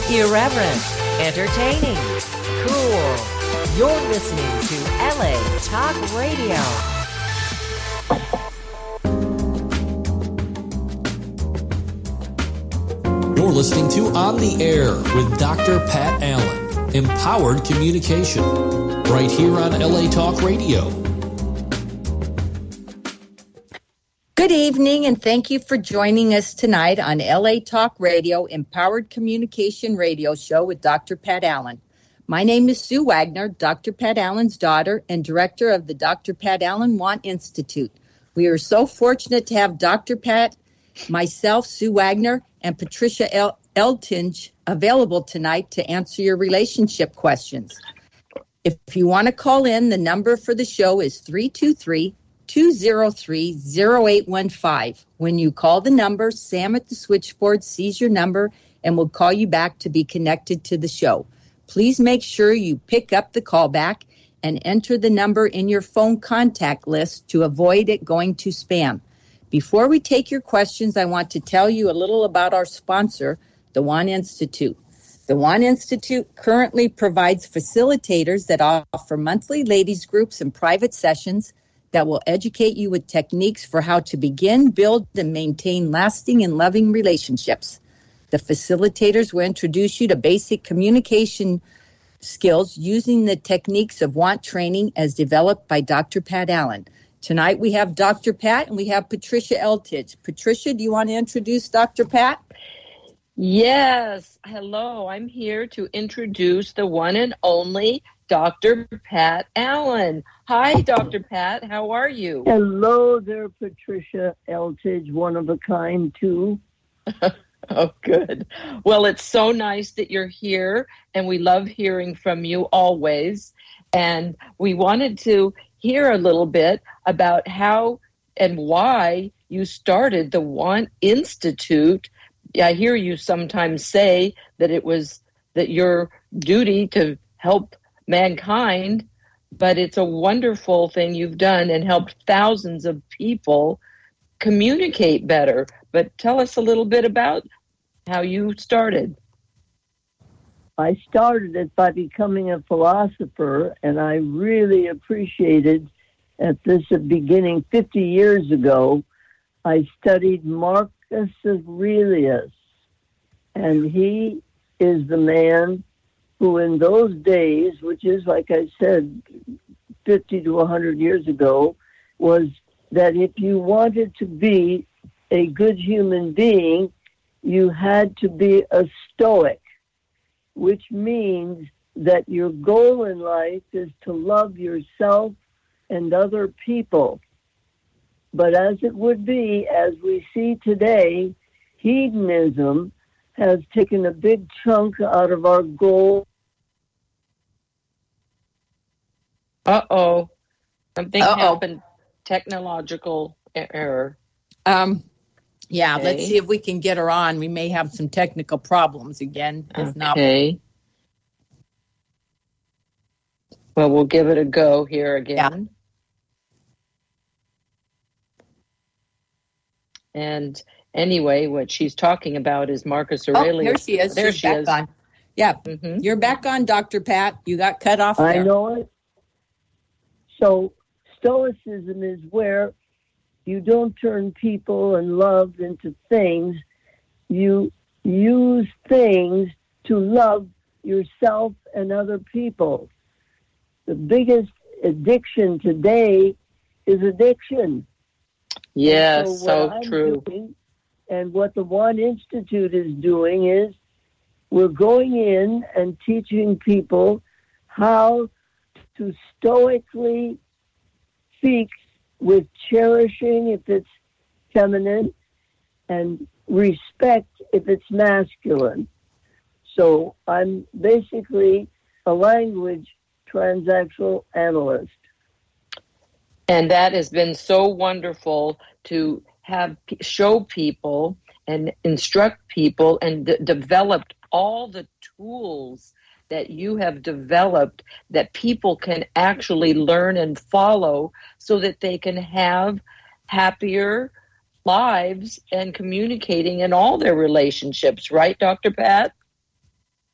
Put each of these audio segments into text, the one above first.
Irreverent, entertaining, cool. You're listening to LA Talk Radio. You're listening to On the Air with Dr. Pat Allen. Empowered communication. Right here on LA Talk Radio. Good evening, and thank you for joining us tonight on LA Talk Radio, Empowered Communication Radio Show with Dr. Pat Allen. My name is Sue Wagner, Dr. Pat Allen's daughter and director of the Dr. Pat Allen Want Institute. We are so fortunate to have Dr. Pat, myself, Sue Wagner, and Patricia Eltinge available tonight to answer your relationship questions. If you want to call in, the number for the show is 323-203-0815. When you call the number, Sam at the switchboard sees your number and will call you back to be connected to the show. Please make sure you pick up the callback and enter the number in your phone contact list to avoid it going to spam. Before we take your questions, I want to tell you a little about our sponsor, the Want Institute. The Want Institute currently provides facilitators that offer monthly ladies groups and private sessions that will educate you with techniques for how to begin, build, and maintain lasting and loving relationships. The facilitators will introduce you to basic communication skills using the techniques of Want training as developed by Dr. Pat Allen. Tonight we have Dr. Pat and we have Patricia Eltinge. Patricia, do you want to introduce Dr. Pat? Yes. Hello. I'm here to introduce the one and only Dr. Pat Allen. Hi, Dr. Pat. How are you? Hello there, Patricia Eltinge, one of a kind, too. Oh, good. Well, it's so nice that you're here, and we love hearing from you always. And we wanted to hear a little bit about how and why you started the Want Institute. I hear you sometimes say that it was that your duty to help mankind, but it's a wonderful thing you've done and helped thousands of people communicate better. But tell us a little bit about how you started. I started it by becoming a philosopher, and I really appreciated at this beginning 50 years ago, I studied Marcus Aurelius, and he is the man who in those days, which is, like I said, 50 to 100 years ago, was that if you wanted to be a good human being, you had to be a stoic, which means that your goal in life is to love yourself and other people. But as it would be, as we see today, hedonism has taken a big chunk out of our goal. Uh-oh. Something happened. Technological error. Yeah, Okay. Let's see if we can get her on. We may have some technical problems again. If not, Okay. Well, we'll give it a go here again. Yeah. And anyway, what she's talking about is Marcus Aurelius. Oh, here she is. There She's she back is. on. Yeah, Mm-hmm. You're back on, Dr. Pat. You got cut off there. I know it. So Stoicism is where you don't turn people and love into things. You use things to love yourself and other people. The biggest addiction today is addiction. Yes, so what I'm true. doing, and what the Want Institute is doing is we're going in and teaching people how to stoically speak with cherishing if it's feminine and respect if it's masculine. So I'm basically a language transactional analyst. And that has been so wonderful to have show people and instruct people and developed all the tools that you have developed that people can actually learn and follow so that they can have happier lives and communicating in all their relationships. Right, Dr. Pat?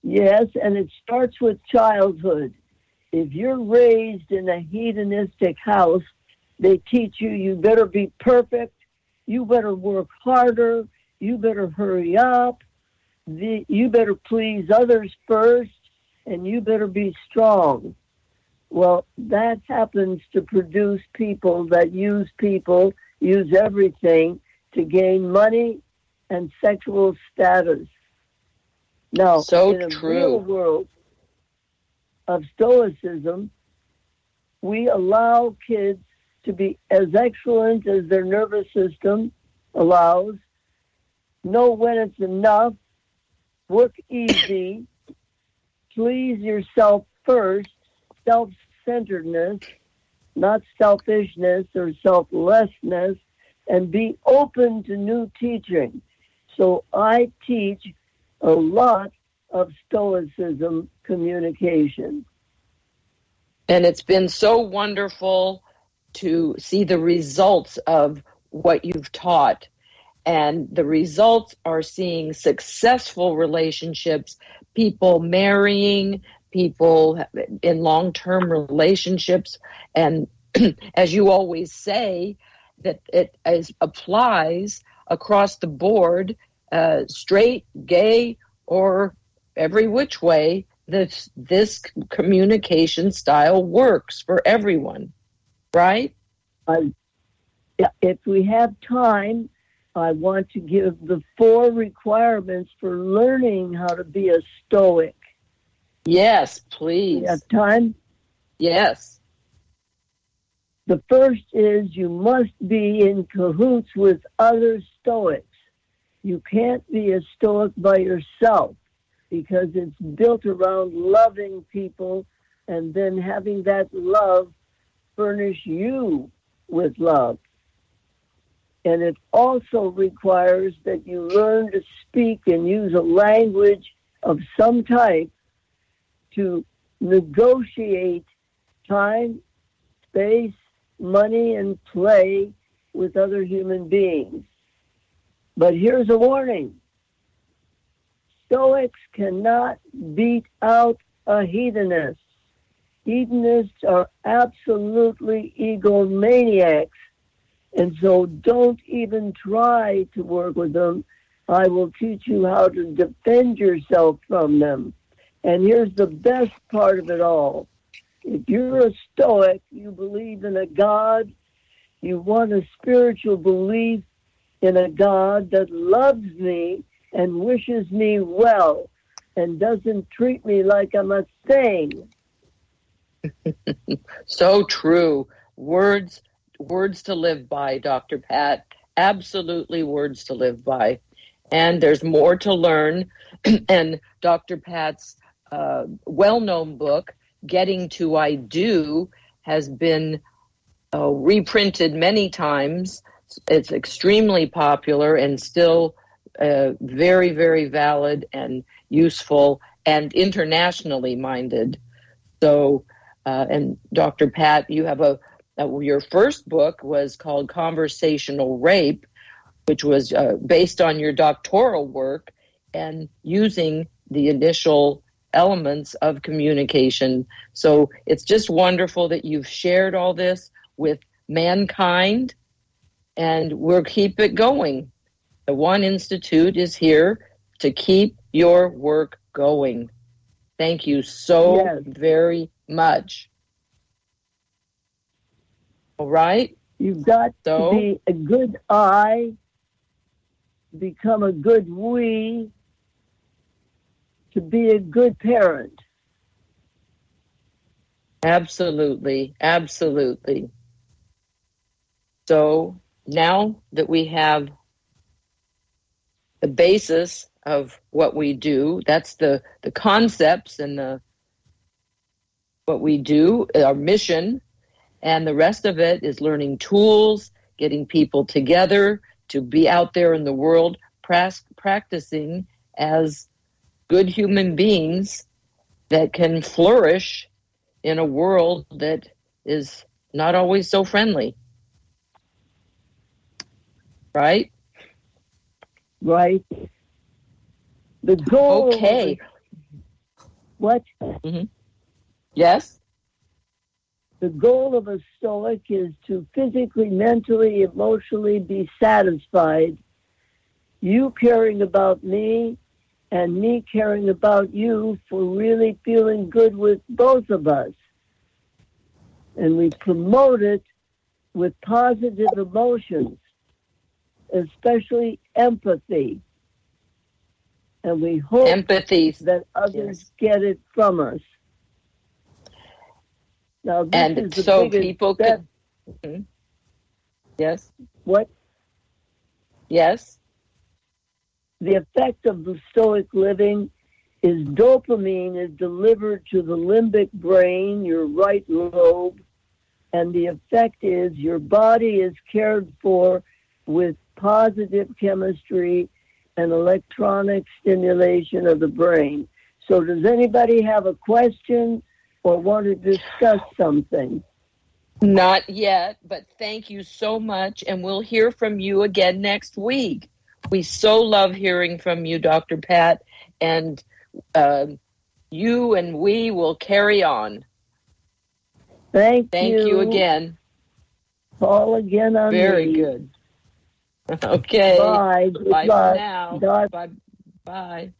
Yes, and it starts with childhood. If you're raised in a hedonistic house, they teach you you better be perfect, you better work harder, you better hurry up, you better please others first, and you better be strong. Well, that happens to produce people that use everything to gain money and sexual status. Now, so in a true. real world of Stoicism, we allow kids to be as excellent as their nervous system allows, know when it's enough, work easy, please yourself first, self-centeredness, not selfishness or selflessness, and be open to new teaching. So I teach a lot of Stoicism communication. And it's been so wonderful to see the results of what you've taught. And the results are seeing successful relationships, people marrying, people in long-term relationships. And as you always say, that it applies across the board, straight, gay, or every which way, this communication style works for everyone, right? If we have time, I want to give the 4 requirements for learning how to be a Stoic. Yes, please. You have time? Yes. The first is you must be in cahoots with other Stoics. You can't be a Stoic by yourself because it's built around loving people and then having that love furnish you with love. And it also requires that you learn to speak and use a language of some type to negotiate time, space, money, and play with other human beings. But here's a warning. Stoics cannot beat out a hedonist. Hedonists are absolutely egomaniacs, and so don't even try to work with them. I will teach you how to defend yourself from them. And here's the best part of it all. If you're a Stoic, you believe in a God, you want a spiritual belief in a God that loves me and wishes me well and doesn't treat me like I'm a thing. So true. Words to live by, Dr. Pat. Absolutely words to live by. And there's more to learn. And Dr. Pat's well-known book, Getting to I Do, has been reprinted many times. It's extremely popular and still very, very valid and useful and internationally minded. So, and Dr. Pat, you have your first book was called Conversational Rape, which was based on your doctoral work and using the initial elements of communication. So it's just wonderful that you've shared all this with mankind, and we'll keep it going. The One Institute is here to keep your work going. Thank you so very much. All right? You've got to be a good I, become a good we, to be a good parent. Absolutely, absolutely. So now that we have the basis of what we do, that's the concepts and what we do, our mission, and the rest of it is learning tools, getting people together to be out there in the world practicing as good human beings that can flourish in a world that is not always so friendly. Right? Right. The goal. Okay. What? Mm-hmm. Yes? The goal of a Stoic is to physically, mentally, emotionally be satisfied. You caring about me and me caring about you for really feeling good with both of us. And we promote it with positive emotions, especially empathy. And we hope empathy that others get it from us. Now, this is the so biggest people step. can. Mm-hmm. Yes. What? Yes. The effect of the Stoic living is dopamine is delivered to the limbic brain, your right lobe, and the effect is your body is cared for with positive chemistry and electronic stimulation of the brain. So does anybody have a question or want to discuss something? Not yet, but thank you so much, and we'll hear from you again next week. We so love hearing from you, Dr. Pat, and you and we will carry on. Thank you again. Call again on Very me. good. Okay. Bye. Bye for now. Bye. Bye.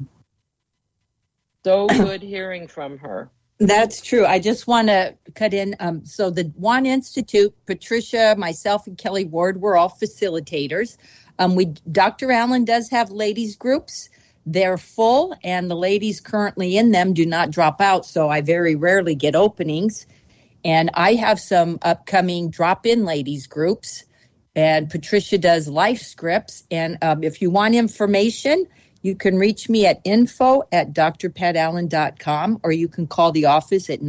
So good hearing from her. That's true. I just want to cut in. So the One Institute, Patricia, myself, and Kelly Ward, we're all facilitators. Dr. Allen does have ladies groups. They're full, and the ladies currently in them do not drop out, so I very rarely get openings. And I have some upcoming drop-in ladies groups, and Patricia does life scripts. And if you want information, you can reach me at info@drpatallen.com, or you can call the office at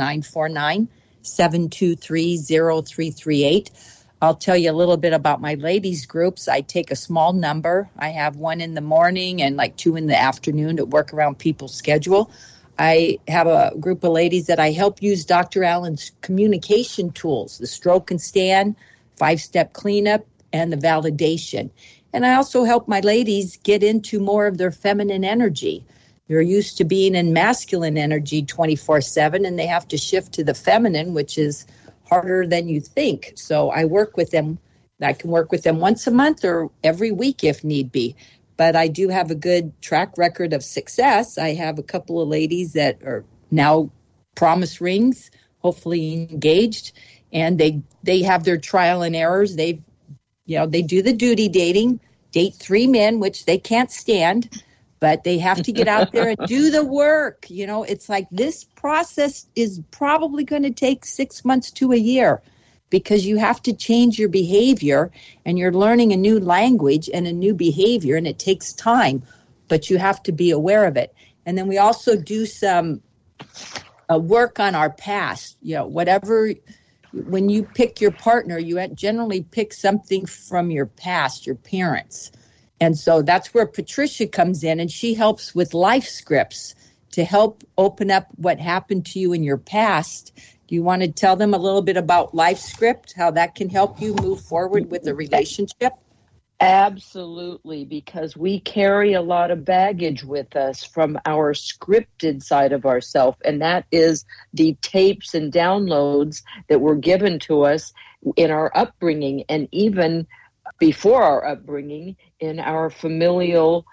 949-723-0338. I'll tell you a little bit about my ladies groups. I take a small number. I have one in the morning and like 2 in the afternoon to work around people's schedule. I have a group of ladies that I help use Dr. Allen's communication tools, the stroke and stand, 5-step cleanup, and the validation. And I also help my ladies get into more of their feminine energy. They're used to being in masculine energy 24/7, and they have to shift to the feminine, which is harder than you think. So I work with them. I can work with them once a month or every week if need be. But I do have a good track record of success. I have a couple of ladies that are now promise rings, hopefully engaged, and they have their trial and errors. They do the duty dating, date 3 men, which they can't stand, but they have to get out there and do the work. It's like this process is probably going to take 6 months to a year because you have to change your behavior, and you're learning a new language and a new behavior, and it takes time, but you have to be aware of it. And then we also do some work on our past, whatever. When you pick your partner, you generally pick something from your past, your parents. And so that's where Patricia comes in, and she helps with life scripts to help open up what happened to you in your past. Do you want to tell them a little bit about life script, how that can help you move forward with a relationship? Absolutely, because we carry a lot of baggage with us from our scripted side of ourselves, and that is the tapes and downloads that were given to us in our upbringing, and even before our upbringing in our familial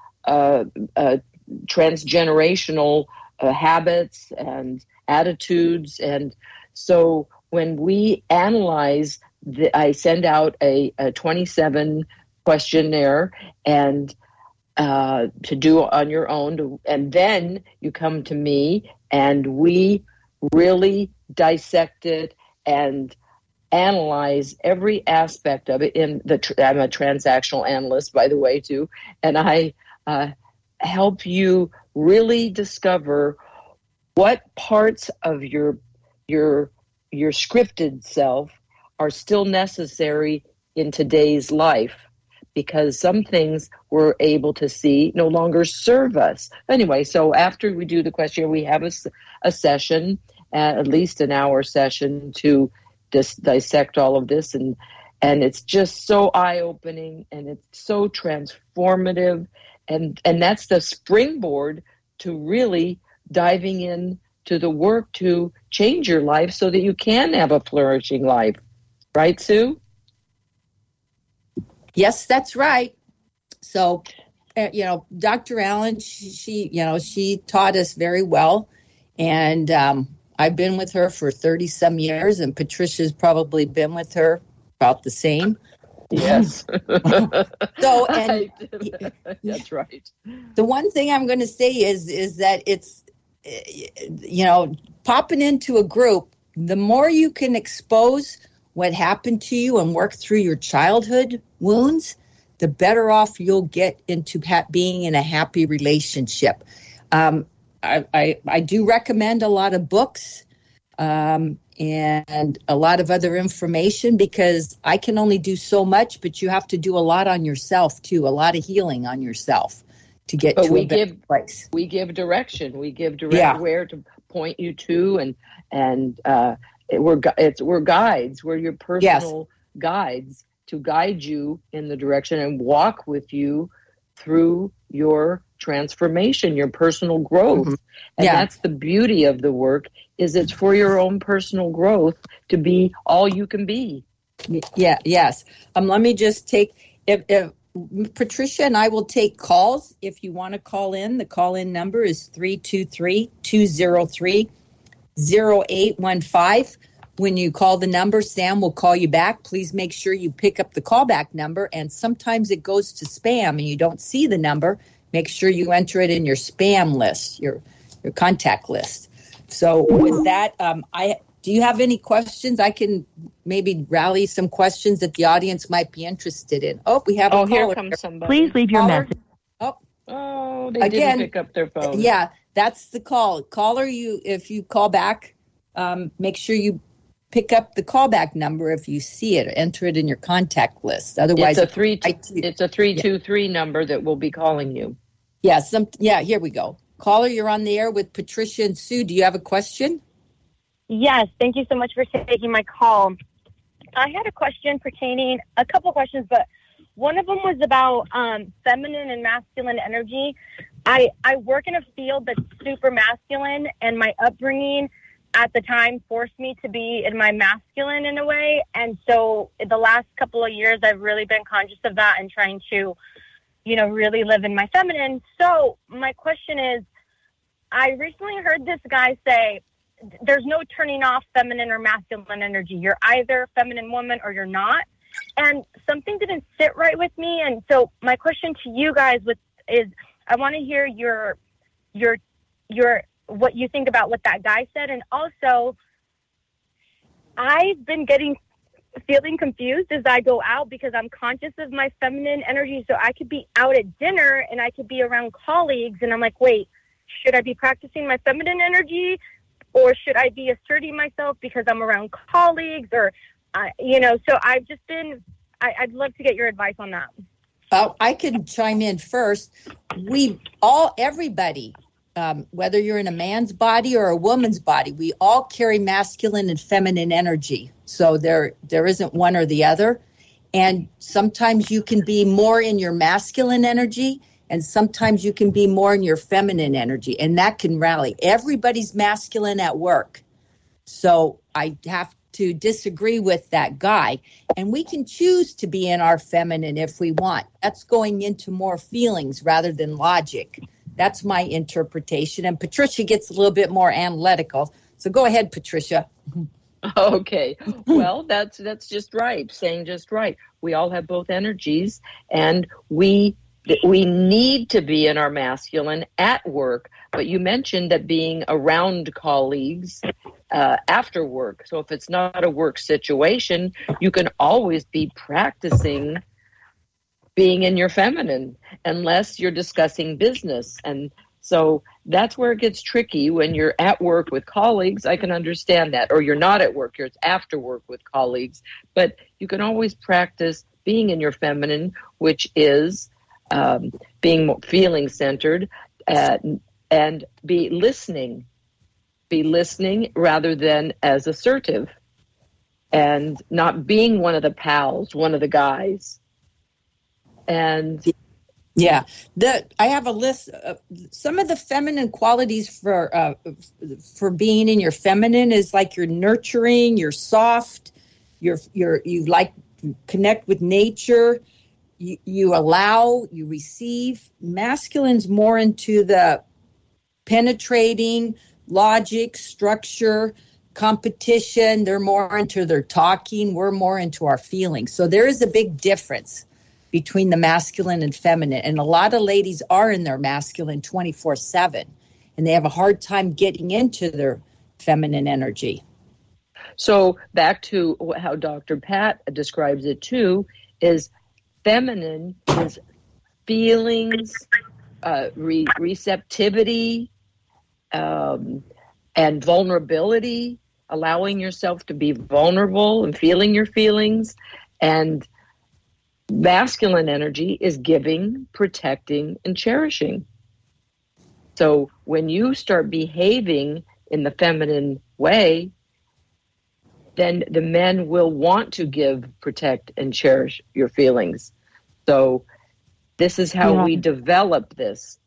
transgenerational habits and attitudes. And so when we analyze, I send out a 27 questionnaire and to do on your own, and then you come to me and we really dissect it and analyze every aspect of it. I'm a transactional analyst, by the way, too, and I help you really discover what parts of your scripted self are still necessary in today's life, because some things we're able to see no longer serve us. Anyway, so after we do the questionnaire, we have a session, at least an hour session, to dissect all of this, and it's just so eye-opening, and it's so transformative, and that's the springboard to really diving in to the work to change your life so that you can have a flourishing life. Right, Sue? Yes, that's right. So, Dr. Allen, she taught us very well. And I've been with her for 30-some years, and Patricia's probably been with her about the same. Yes. That's right. The one thing I'm going to say is that it's, popping into a group, the more you can expose what happened to you and work through your childhood wounds, the better off you'll get into being in a happy relationship. I do recommend a lot of books and a lot of other information, because I can only do so much, but you have to do a lot on yourself too, a lot of healing on yourself to get to a better place. We give direction. We give where to point you to, and we're guides. We're your personal guides to guide you in the direction and walk with you through your transformation, your personal growth. Mm-hmm. And that's the beauty of the work, is it's for your own personal growth to be all you can be. Yeah, yes. Let me just take, if Patricia and I will take calls. If you want to call in, the call-in number is 323-203-0815. When you call the number, Sam will call you back. Please make sure you pick up the callback number. And sometimes it goes to spam and you don't see the number. Make sure you enter it in your spam list, your contact list. So with that, do you have any questions? I can maybe rally some questions that the audience might be interested in. Oh, we have a caller. Here comes somebody. Please leave your message. They didn't pick up their phone. Yeah, that's the call. Caller, if you call back, make sure you pick up the callback number if you see it. Enter it in your contact list. Otherwise, it's a 323 number that will be calling you. Yeah, here we go. Caller, you're on the air with Patricia and Sue. Do you have a question? Yes, thank you so much for taking my call. I had a question pertaining, a couple questions, but one of them was about feminine and masculine energy. I work in a field that's super masculine, and my upbringing at the time forced me to be in my masculine in a way. And so the last couple of years, I've really been conscious of that and trying to, really live in my feminine. So my question is, I recently heard this guy say, there's no turning off feminine or masculine energy. You're either a feminine woman or you're not. And something didn't sit right with me. And so my question to you guys is, I want to hear your what you think about what that guy said. And also, I've been feeling confused as I go out, because I'm conscious of my feminine energy. So I could be out at dinner and I could be around colleagues, and I'm like, wait, should I be practicing my feminine energy, or should I be asserting myself because I'm around colleagues? Or, so I've just been, I'd love to get your advice on that. I can chime in first. Everybody, whether you're in a man's body or a woman's body, we all carry masculine and feminine energy. So there isn't one or the other. And sometimes you can be more in your masculine energy, and sometimes you can be more in your feminine energy, and that can rally. Everybody's masculine at work. So I have to disagree with that guy. And we can choose to be in our feminine if we want. That's going into more feelings rather than logic. That's my interpretation. And Patricia gets a little bit more analytical. So go ahead, Patricia. Okay. Well, that's just right. Saying just right. We all have both energies, and we need to be in our masculine at work. But you mentioned that being around colleagues after work. So if it's not a work situation, you can always be practicing being in your feminine, unless you're discussing business. And so that's where it gets tricky when you're at work with colleagues. I can understand that. Or you're not at work, you're after work with colleagues. But you can always practice being in your feminine, which is being more feeling centered, and be listening rather than as assertive, and not being one of the pals, one of the guys. And Yeah, I have a list of some of the feminine qualities for being in your feminine is like you're nurturing, you're soft, you like to connect with nature, you allow, you receive. Masculine's more into the penetrating, logic, structure, competition. They're more into their talking. We're more into our feelings. So there is a big difference between the masculine and feminine. And a lot of ladies are in their masculine 24/7, and they have a hard time getting into their feminine energy. So back to how Dr. Pat describes it too, is feminine is feelings, receptivity, and vulnerability, allowing yourself to be vulnerable and feeling your feelings. And masculine energy is giving, protecting, and cherishing. So when you start behaving in the feminine way, then the men will want to give, protect, and cherish your feelings. So this is how we develop this.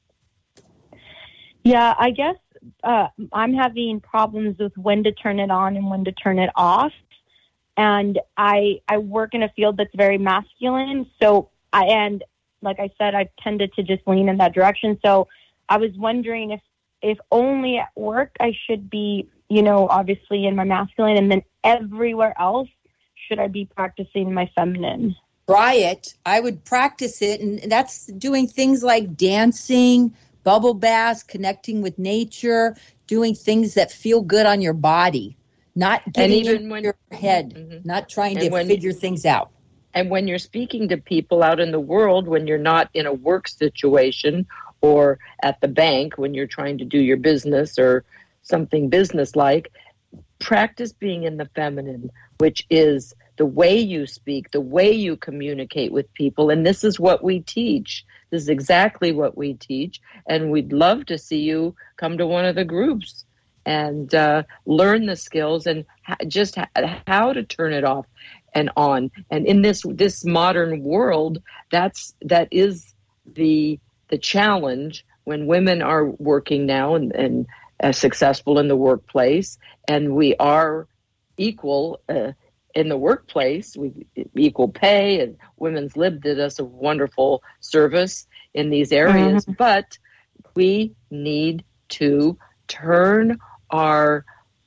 Yeah, I guess I'm having problems with when to turn it on and when to turn it off. And I work in a field that's very masculine. So like I said, I've tended to just lean in that direction. So I was wondering if only at work I should be, obviously in my masculine, and then everywhere else, should I be practicing my feminine? Try it. I would practice it. And that's doing things like dancing, bubble baths, connecting with nature, doing things that feel good on your body. Not getting in your head, not trying to figure things out. And when you're speaking to people out in the world, when you're not in a work situation or at the bank, when you're trying to do your business or something business-like, practice being in the feminine, which is the way you speak, the way you communicate with people. And this is what we teach. This is exactly what we teach. And we'd love to see you come to one of the groups and learn the skills and just how to turn it off and on. And in this modern world, that is the challenge when women are working now and successful in the workplace, and we are equal in the workplace. We equal pay, and Women's Lib did us a wonderful service in these areas. Mm-hmm. But we need to turn our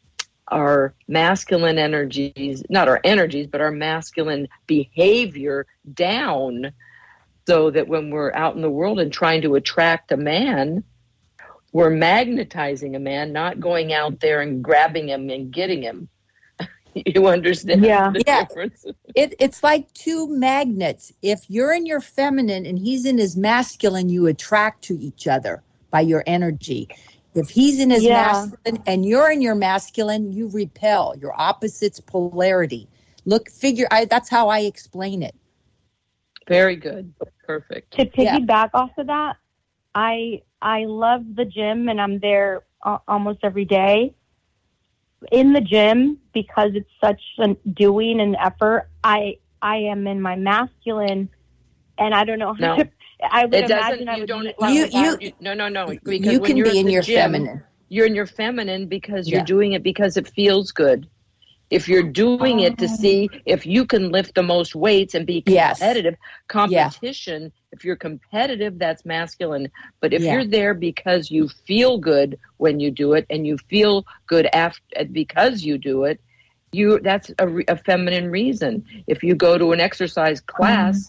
masculine energies, not our energies, but our masculine behavior down, so that when we're out in the world and trying to attract a man, we're magnetizing a man, not going out there and grabbing him and getting him. You understand the difference? It's like two magnets. If you're in your feminine and he's in his masculine, you attract to each other by your energy. If he's in his masculine and you're in your masculine, you repel. Your opposites polarity. That's how I explain it. Very good. Perfect. To piggyback off of that, I love the gym, and I'm there almost every day. In the gym, because it's such a doing and effort, I am in my masculine, and I don't know how to. I would imagine I would no. Because you can be in your feminine. You're in your feminine because you're doing it because it feels good. If you're doing it to see if you can lift the most weights and be competitive, competition, if you're competitive, that's masculine. But if you're there because you feel good when you do it, and you feel good because you do it, that's a feminine reason. If you go to an exercise class,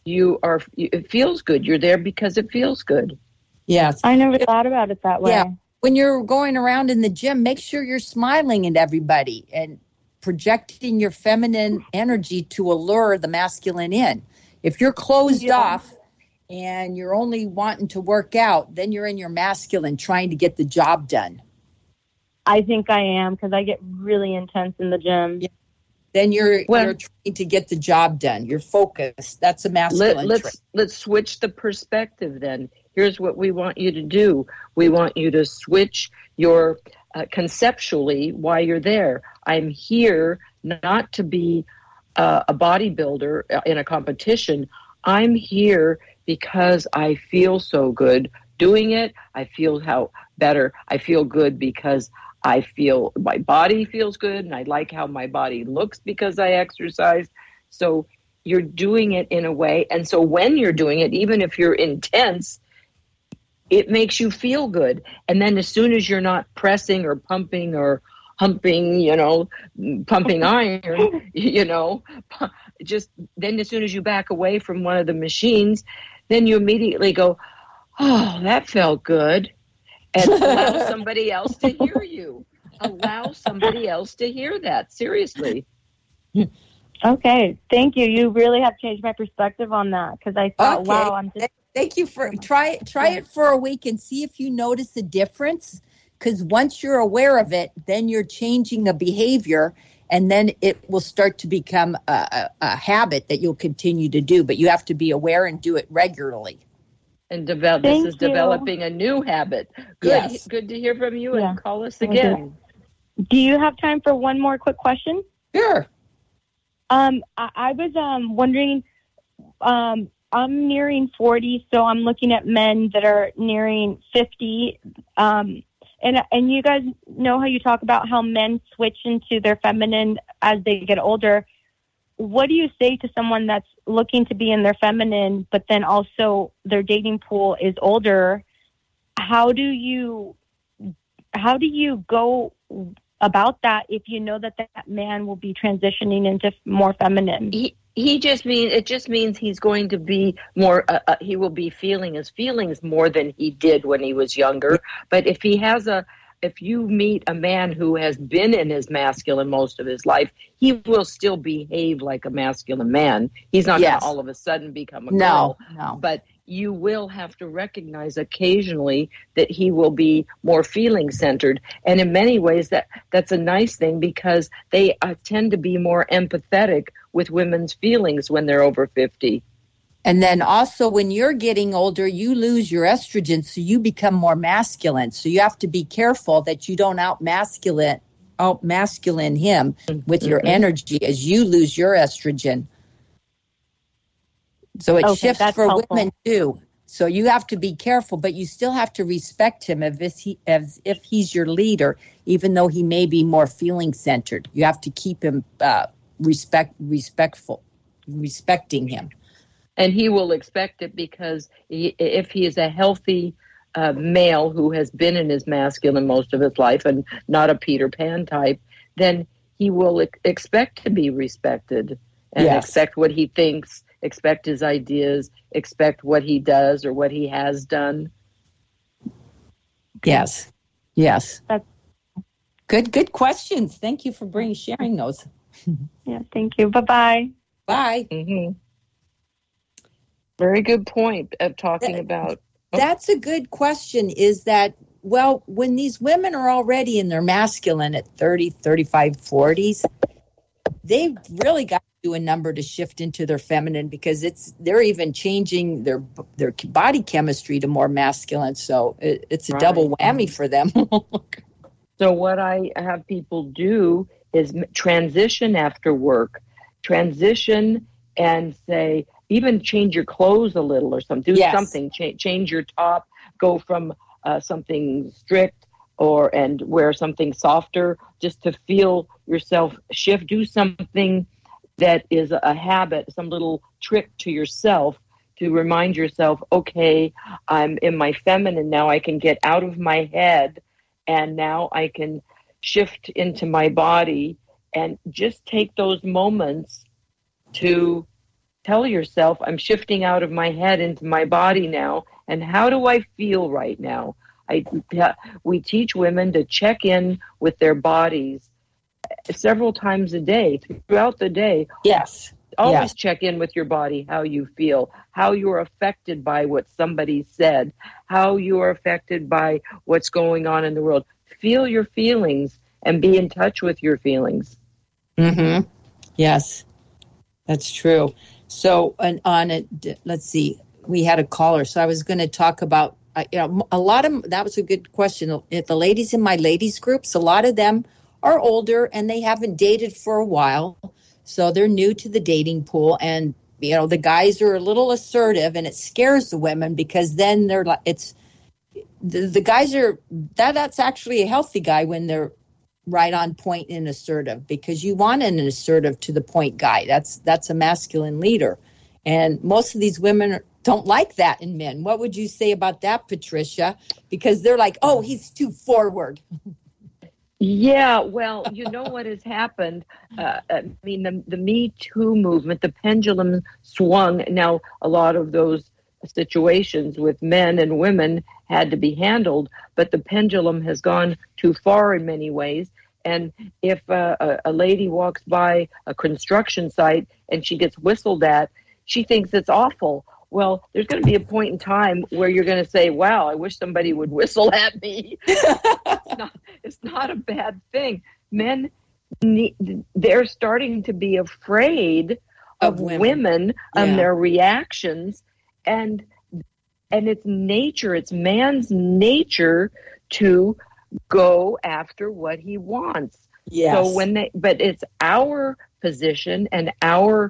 it feels good. You're there because it feels good. Yes. I never thought about it that way. Yeah. When you're going around in the gym, make sure you're smiling at everybody and projecting your feminine energy to allure the masculine in. If you're closed off and you're only wanting to work out, then you're in your masculine trying to get the job done. I think I am, because I get really intense in the gym. Yeah. Then you're trying to get the job done. You're focused. That's a masculine trait. Let's switch the perspective then. Here's what we want you to do. We want you to switch your conceptually why you're there. I'm here not to be a bodybuilder in a competition. I'm here because I feel so good doing it. I feel how better. I feel good because I feel my body feels good, and I like how my body looks because I exercise. So you're doing it in a way. And so when you're doing it, even if you're intense, it makes you feel good. And then as soon as you're not pressing or pumping or humping, pumping iron, just then as soon as you back away from one of the machines, then you immediately go, oh, that felt good. And allow somebody else to hear you. Allow somebody else to hear that. Seriously. Okay. Thank you. You really have changed my perspective on that, because I thought, Okay. wow, I'm just... Thank you for try it for a week and see if you notice a difference. Because once you're aware of it, then you're changing the behavior, and then it will start to become a habit that you'll continue to do. But you have to be aware and do it regularly. And this is developing a new habit. Good, Yes. Good to hear from you, and call us again. Do you have time for one more quick question? Sure. I was wondering, I'm nearing 40, so I'm looking at men that are nearing 50. And you guys know how you talk about how men switch into their feminine as they get older. What do you say to someone that's looking to be in their feminine, but then also their dating pool is older? How do you go about that if you know that man will be transitioning into more feminine? It just means he's going to be more, he will be feeling his feelings more than he did when he was younger. But if you meet a man who has been in his masculine most of his life, he will still behave like a masculine man. He's not going to all of a sudden become a girl. No. But you will have to recognize occasionally that he will be more feeling centered. And in many ways that's a nice thing, because they tend to be more empathetic with women's feelings when they're over 50. And then also when you're getting older, you lose your estrogen, so you become more masculine. So you have to be careful that you don't out masculine him with your energy as you lose your estrogen. So it shifts for helpful. Women too. So you have to be careful, but you still have to respect him as if he's your leader, even though he may be more feeling centered. You have to keep him respecting him. And he will expect it, because if he is a healthy male who has been in his masculine most of his life and not a Peter Pan type, then he will expect to be respected and expect what he thinks, expect his ideas, expect what he does or what he has done. Yes. That's good questions. Thank you for sharing those. Yeah, thank you. Bye-bye. Bye. Mm-hmm. Very good point of talking about. That's a good question, is that, well, when these women are already in their masculine at 30, 35, 40s, they've really got to do a number to shift into their feminine, because they're even changing their body chemistry to more masculine. So it's a double whammy for them. So what I have people do is transition after work. Transition and say, even change your clothes a little or something. Do something. Change your top. Go from something strict and wear something softer, just to feel yourself shift. Do something that is a habit, some little trick to yourself to remind yourself, okay, I'm in my feminine now. I can get out of my head, and now I can shift into my body, and just take those moments to tell yourself, I'm shifting out of my head into my body now, and how do I feel right now? We teach women to check in with their bodies several times a day, throughout the day. Yes. Always check in with your body, how you feel, how you are affected by what somebody said, how you are affected by what's going on in the world. Feel your feelings and be in touch with your feelings. Mm-hmm. Yes, that's true. So, let's see, we had a caller. So I was going to talk about, a lot of, that was a good question. The ladies in my ladies groups, a lot of them are older and they haven't dated for a while. So they're new to the dating pool. And, the guys are a little assertive, and it scares the women because then they're like, the guys are, that's actually a healthy guy when they're right on point and assertive, because you want an assertive to the point guy. That's a masculine leader. And most of these women don't like that in men. What would you say about that, Patricia? Because they're like, oh, he's too forward. Yeah, well, you know what has happened? I mean, the Me Too movement, the pendulum swung. Now, a lot of those situations with men and women had to be handled, but the pendulum has gone too far in many ways. And if a lady walks by a construction site and she gets whistled at, she thinks it's awful. Well, there's going to be a point in time where you're going to say, wow, I wish somebody would whistle at me. It's not a bad thing. Men, they're starting to be afraid of women and their reactions. And it's nature, it's man's nature to go after what he wants. Yes. So but it's our position and our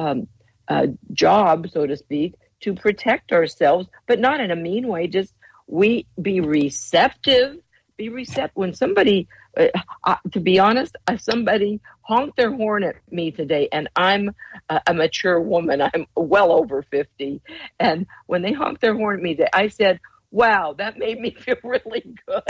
job, so to speak, to protect ourselves, but not in a mean way. Just be receptive. When somebody, to be honest, somebody honked their horn at me today, and I'm a mature woman. I'm well over 50. And when they honked their horn at me, I said, wow, that made me feel really good.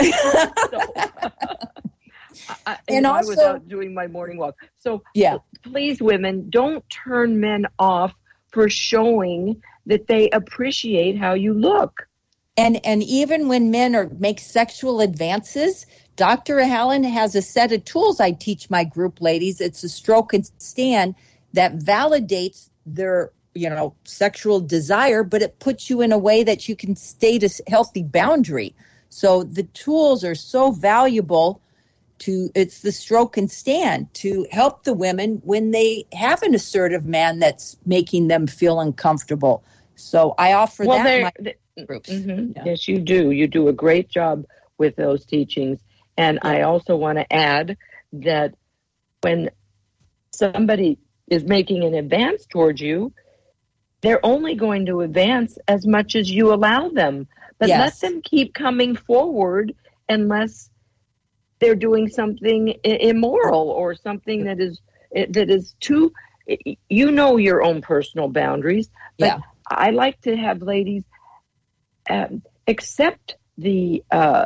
I was out doing my morning walk. So please, women, don't turn men off for showing that they appreciate how you look. And even when men make sexual advances, Dr. Helen has a set of tools I teach my group ladies. It's a stroke and stand that validates their, sexual desire, but it puts you in a way that you can state a healthy boundary. So the tools are so valuable it's the stroke and stand to help the women when they have an assertive man that's making them feel uncomfortable. So I offer that in my groups. Mm-hmm. Yeah. Yes, you do. You do a great job with those teachings. And I also want to add that when somebody is making an advance towards you, they're only going to advance as much as you allow them. But let them keep coming forward unless they're doing something immoral or something that is too, your own personal boundaries. But I like to have ladies accept the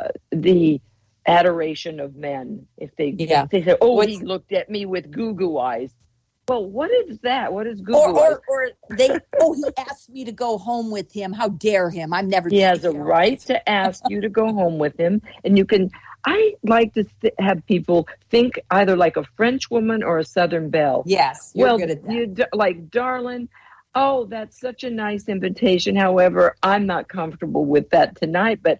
adoration of men. If they say, oh, he looked at me with goo-goo eyes. Well, what is that? What is goo-goo eyes? Or he asked me to go home with him. How dare him? I'm never. He has a right to ask you to go home with him, and you can. I like to have people think either like a French woman or a Southern belle. Yes, you're good at that. Like, darling, oh, that's such a nice invitation. However, I'm not comfortable with that tonight, but,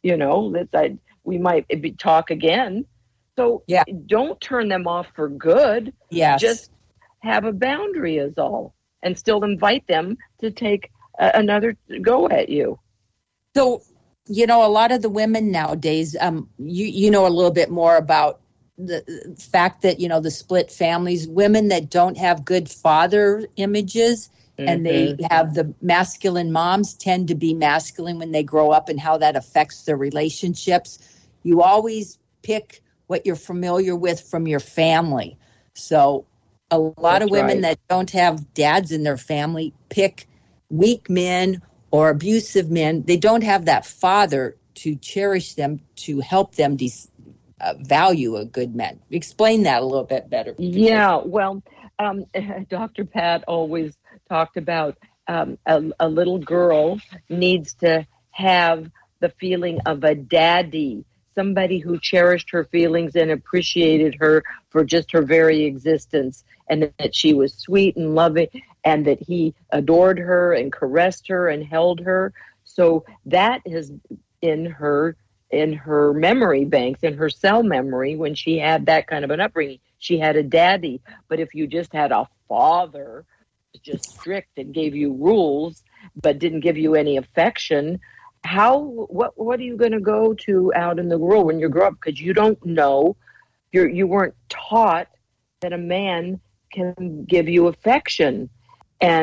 we might talk again. So don't turn them off for good. Yes. Just have a boundary is all, and still invite them to take another go at you. So, a lot of the women nowadays, you know a little bit more about the fact that, the split families, women that don't have good father images, and they have the masculine moms tend to be masculine when they grow up, and how that affects their relationships. You always pick what you're familiar with from your family. So a lot of women that don't have dads in their family pick weak men or abusive men. They don't have that father to cherish them, to help them value a good man. Explain that a little bit better. Yeah, well, Dr. Pat always talked about a little girl needs to have the feeling of a daddy, somebody who cherished her feelings and appreciated her for just her very existence, and that she was sweet and loving, and that he adored her and caressed her and held her. So that is in her memory banks, in her cell memory, when she had that kind of an upbringing. She had a daddy. But if you just had a father just strict and gave you rules but didn't give you any affection, what are you going to go to out in the world when you grow up? Because you don't know, you weren't taught that a man can give you affection. And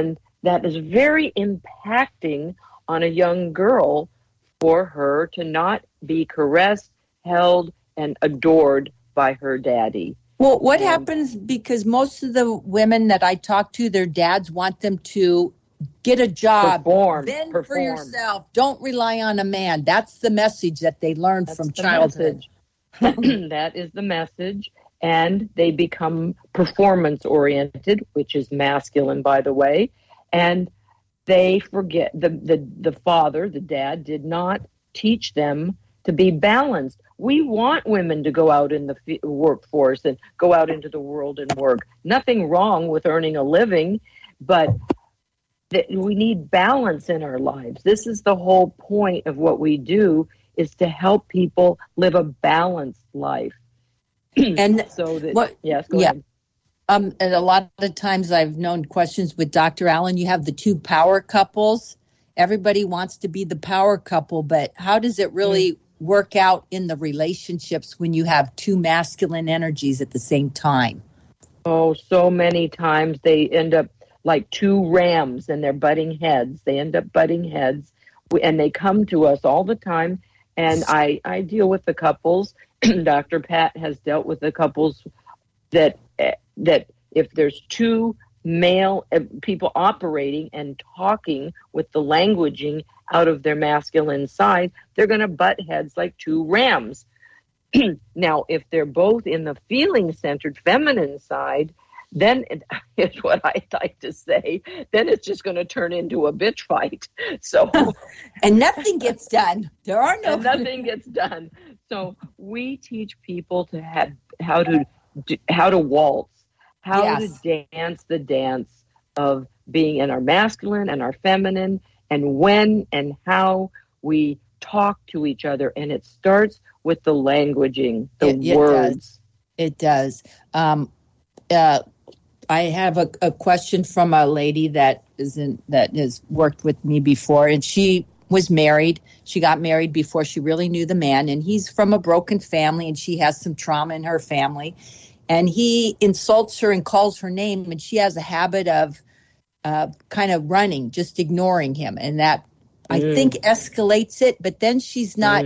that is very impacting on a young girl for her to not be caressed, held, and adored by her daddy. Well, what happens, because most of the women that I talk to, their dads want them to get a job, perform for yourself, don't rely on a man. That's the message that they learned from childhood. That is the message. And they become performance-oriented, which is masculine, by the way. And they forget, the father, the dad, did not teach them to be balanced. We want women to go out in the workforce and go out into the world and work. Nothing wrong with earning a living, but we need balance in our lives. This is the whole point of what we do, is to help people live a balanced life. And so that, yes, go ahead. And a lot of times I've known questions with Dr. Allen, you have the two power couples. Everybody wants to be the power couple, but how does it really work out in the relationships when you have two masculine energies at the same time? Oh, so many times they end up like two rams and they're butting heads. They end up butting heads, and they come to us all the time. And I deal with the couples. Dr. Pat has dealt with the couples that if there's two male people operating and talking with the languaging out of their masculine side, they're going to butt heads like two rams. Now, if they're both in the feeling-centered feminine side, then it's what I like to say, then it's just going to turn into a bitch fight. So, and nothing gets done. There are no nothing gets done. So we teach people to have how to waltz, how to dance the dance of being in our masculine and our feminine, and when and how we talk to each other. And it starts with the languaging, the words. It does. I have a question from a lady that has worked with me before, and she was married. She got married before she really knew the man, and he's from a broken family, and she has some trauma in her family. And he insults her and calls her name, and she has a habit of kind of running, just ignoring him, and that I think escalates it. But then she's not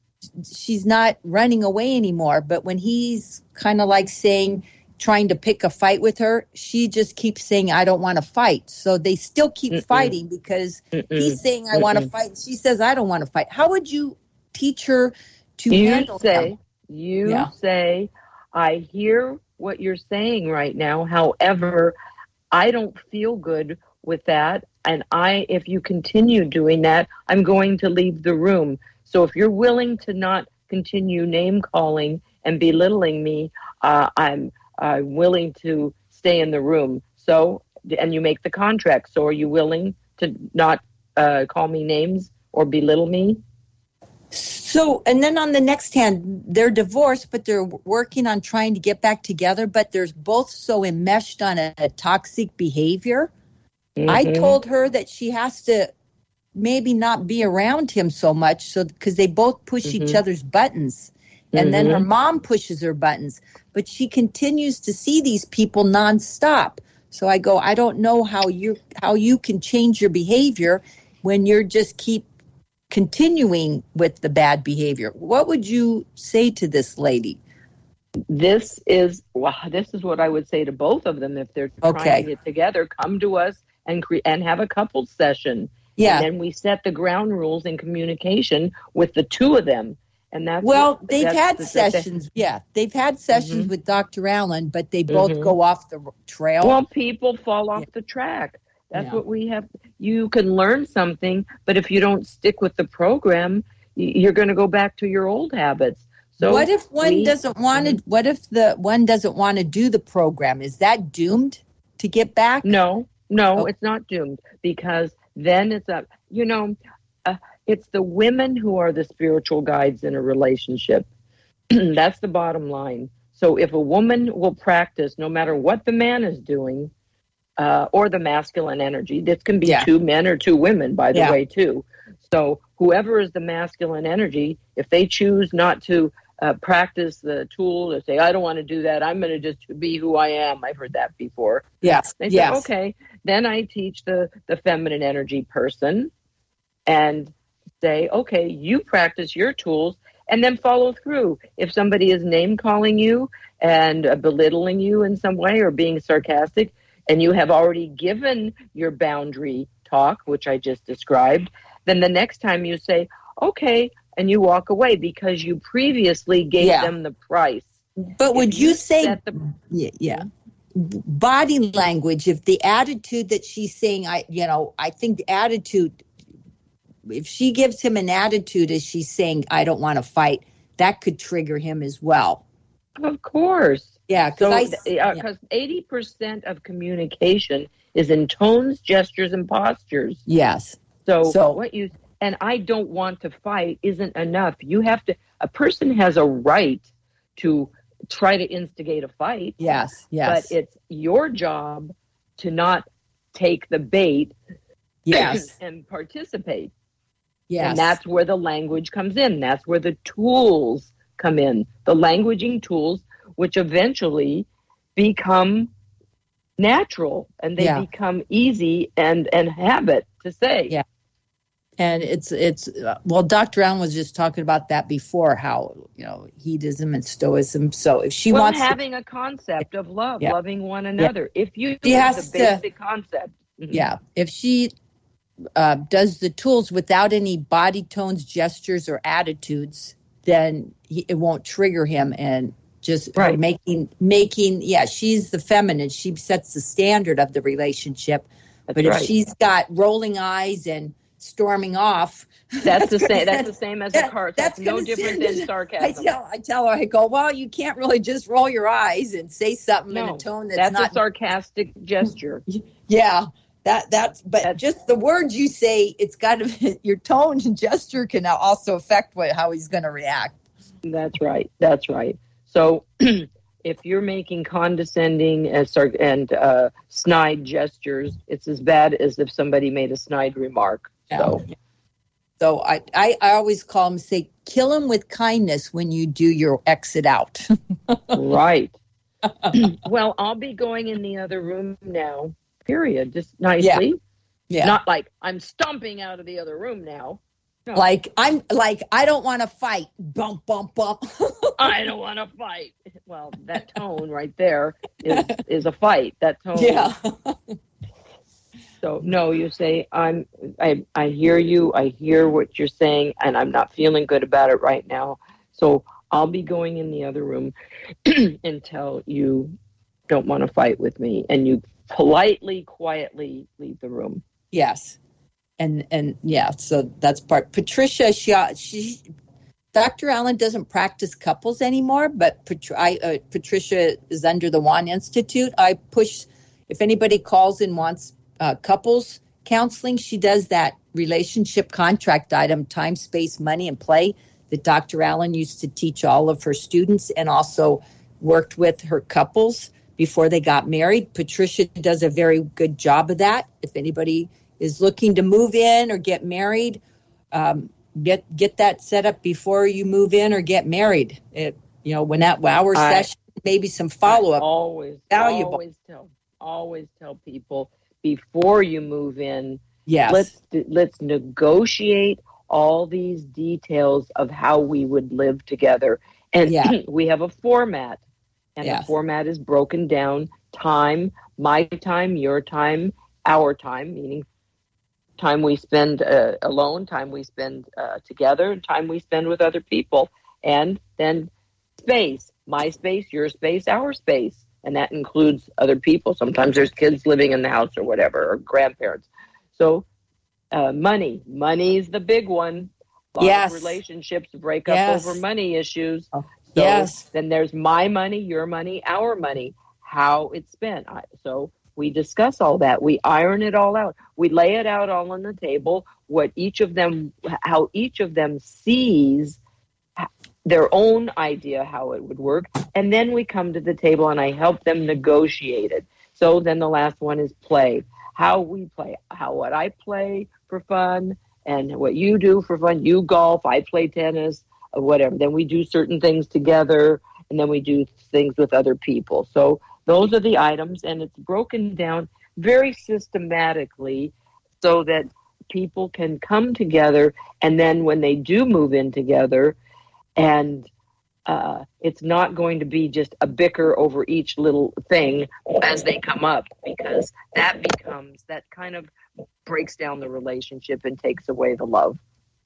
running away anymore. But when he's kind of like trying to pick a fight with her, she just keeps saying, I don't want to fight. So they still keep fighting because he's saying, I want to fight. She says, I don't want to fight. How would you teach her to handle him? You say, I hear what you're saying right now. However, I don't feel good with that. And if you continue doing that, I'm going to leave the room. So if you're willing to not continue name calling and belittling me, I'm willing to stay in the room. So, and you make the contract. So are you willing to not call me names or belittle me? So, and then on the next hand, they're divorced, but they're working on trying to get back together, but they're both so enmeshed on a toxic behavior. I told her that she has to maybe not be around him so much, because they both push each other's buttons. And then her mom pushes her buttons, but she continues to see these people nonstop. So I go, I don't know how you can change your behavior when you're just keep continuing with the bad behavior. What would you say to this lady? This is what I would say to both of them if they're trying to get together. Come to us and have a couples session. Yeah. And then we set the ground rules in communication with the two of them. And that's they've had sessions. Yeah, they've had sessions with Dr. Allen, but they both go off the trail. Well, people fall off the track. That's what we have. You can learn something, but if you don't stick with the program, you're going to go back to your old habits. So what if one doesn't want to? What if the one doesn't want to do the program? Is that doomed to get back? No, it's not doomed, because then it's up. It's the women who are the spiritual guides in a relationship. That's the bottom line. So if a woman will practice, no matter what the man is doing, or the masculine energy, this can be two men or two women, by the way, too. So whoever is the masculine energy, if they choose not to practice the tool to say, I don't want to do that. I'm going to just be who I am. I've heard that before. Yes. They say, okay. Then I teach the feminine energy person and say, okay, you practice your tools and then follow through. If somebody is name calling you and belittling you in some way or being sarcastic, and you have already given your boundary talk, which I just described, then the next time you say, okay, and you walk away because you previously gave them the price. But would you say, body language, if the attitude that she's saying, I think the attitude, if she gives him an attitude as she's saying, I don't want to fight, that could trigger him as well. Of course. Yeah, because 80% of communication is in tones, gestures, and postures. Yes. So what you and I don't want to fight isn't enough. You have to. A person has a right to try to instigate a fight. Yes. But it's your job to not take the bait. Yes. And participate. Yes. And that's where the language comes in. That's where the tools come in. The languaging tools, which eventually become natural and they become easy and habit to say. Yeah. And it's well, Dr. Allen was just talking about that before, how, hedonism and stoicism. So if she wants having a concept of love, loving one another. If you have the basic concept. Mm-hmm. Yeah. If she does the tools without any body tones, gestures, or attitudes, then it won't trigger him. And just making, she's the feminine. She sets the standard of the relationship. But if she's got rolling eyes and storming off, that's the same. That's the same as a card. That's no different than sarcasm. I tell her, I go, well, you can't really just roll your eyes and say something in a tone that's not a sarcastic gesture. Yeah, that's just the words you say. It's got to your tone and gesture can now also affect how he's going to react. That's right. So if you're making condescending and snide gestures, it's as bad as if somebody made a snide remark. So I always call him, say, kill him with kindness when you do your exit out. Right. Well, I'll be going in the other room now, period. Just nicely. Yeah. Not like I'm stomping out of the other room now. No. I don't want to fight. Bump, bump, bump. I don't want to fight. Well, that tone right there is a fight. That tone. Yeah. So no, you say I hear you. I hear what you're saying, and I'm not feeling good about it right now. So I'll be going in the other room until you don't want to fight with me, and you politely, quietly leave the room. Yes. And so that's part. Patricia, she Dr. Allen doesn't practice couples anymore, but Patricia is under the Juan Institute. I push, if anybody calls and wants couples counseling, she does that relationship contract item, time, space, money, and play that Dr. Allen used to teach all of her students and also worked with her couples before they got married. Patricia does a very good job of that. If anybody is looking to move in or get married, get that set up before you move in or get married. When that hour session, maybe some follow-up. Always valuable. Always tell people before you move in. Yes. Let's negotiate all these details of how we would live together, and we have a format, and the format is broken down: time, my time, your time, our time, meaning time we spend alone, time we spend together, time we spend with other people, and then space, my space, your space, our space, and that includes other people. Sometimes there's kids living in the house or whatever, or grandparents. So money is the big one. A lot of relationships break up over money issues. So then there's my money, your money, our money, how it's spent. So we discuss all that. We iron it all out. We lay it out all on the table, how each of them sees their own idea how it would work. And then we come to the table and I help them negotiate it. So then the last one is play. How we play, what I play for fun and what you do for fun. You golf, I play tennis. whatever. Then we do certain things together, and then we do things with other people. So those are the items, and it's broken down very systematically so that people can come together, and then when they do move in together, and it's not going to be just a bicker over each little thing as they come up, because that kind of breaks down the relationship and takes away the love.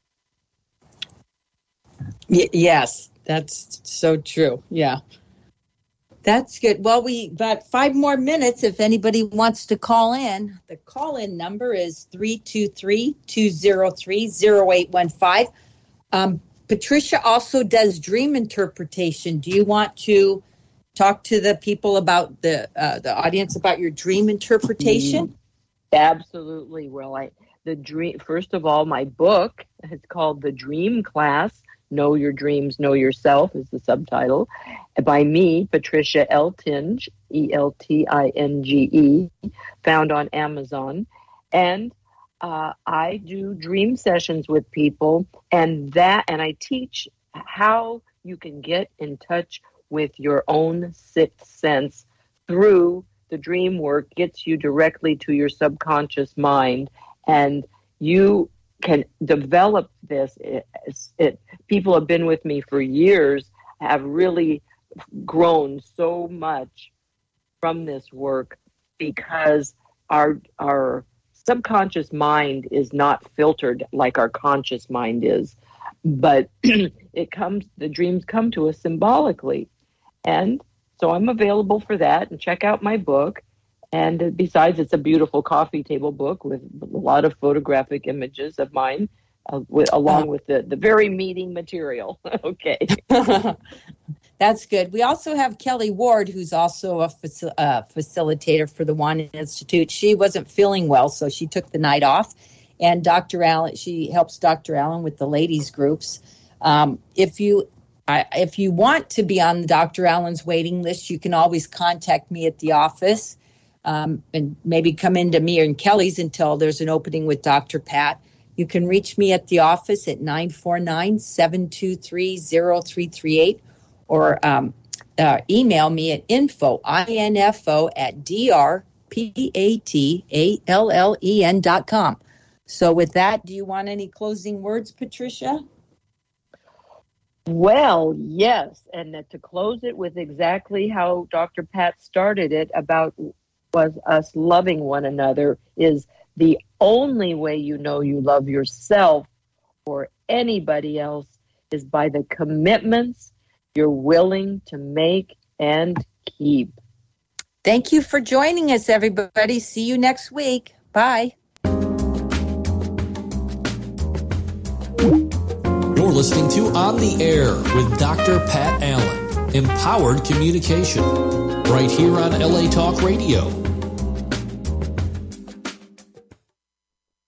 Yes, that's so true. Yeah. That's good. Well, we got 5 more minutes if anybody wants to call in. The call-in number is 323-203-0815. Patricia also does dream interpretation. Do you want to talk to the people about the audience about your dream interpretation? Absolutely. Well, first of all, my book is called The Dream Class. Know Your Dreams, Know Yourself is the subtitle, by me, Patricia Eltinge, Eltinge, found on Amazon. And I do dream sessions with people, and I teach how you can get in touch with your own sixth sense through the dream work. Gets you directly to your subconscious mind, and you can develop this. People have been with me for years, have really grown so much from this work, because our subconscious mind is not filtered like our conscious mind is, but the dreams come to us symbolically. And so I'm available for that, and check out my book. And besides, it's a beautiful coffee table book with a lot of photographic images of mine, along with the very meaty material. Okay. That's good. We also have Kelly Ward, who's also a facilitator for the Wanda Institute. She wasn't feeling well, so she took the night off. And Dr. Allen, she helps Dr. Allen with the ladies groups. If you want to be on Dr. Allen's waiting list, you can always contact me at the office. And maybe come into me and Kelly's until there's an opening with Dr. Pat. You can reach me at the office at 949-723-0338 or email me at info at drpatalen.com. So with that, do you want any closing words, Patricia? Well, yes. And to close it with exactly how Dr. Pat started it about was us loving one another, is the only way you know you love yourself or anybody else is by the commitments you're willing to make and keep. Thank you for joining us, everybody. See you next week. Bye. You're listening to On the Air with Dr. Pat Allen. Empowered communication. Right here on LA Talk Radio.